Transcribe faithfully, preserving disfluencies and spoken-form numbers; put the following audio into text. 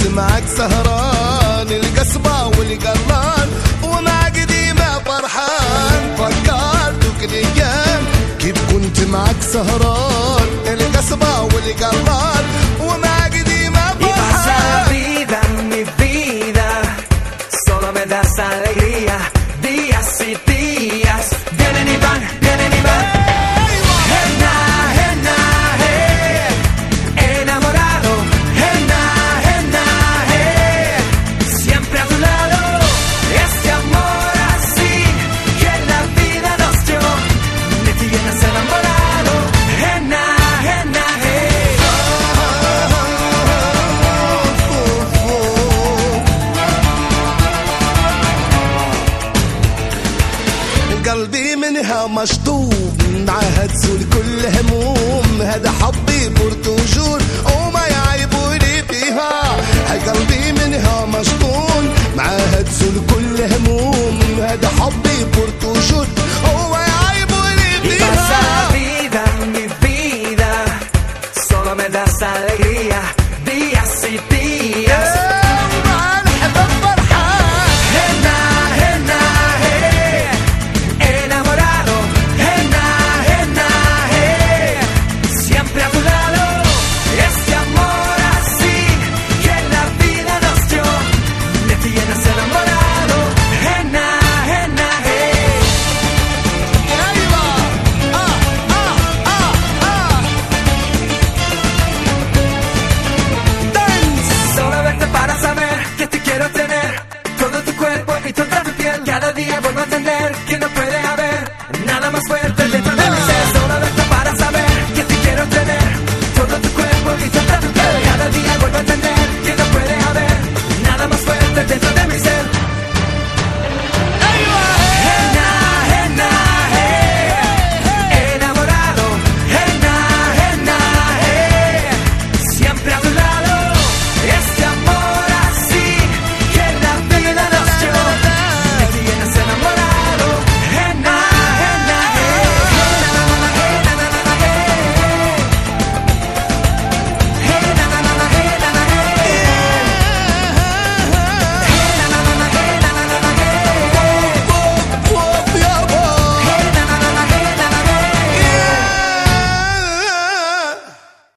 كنت معك سهران القصبة والقلان ومع قديمة فرحان فكرتك الايام كيف كنت معك سهران القصبة والقلان ومع قديمة فرحان. Y pasa la vida, mi vida, solo me das alegría, días y días, vienen y van, vienen y van. Henna, henna, hey, enamorado, henna, henna, hey, siempre a tu lado, este amor así que la vida nos dio, me tienes enamorado, henna, henna, hey. قلبي منها مشطوب عهد زول كل هموم هذا حبي برتو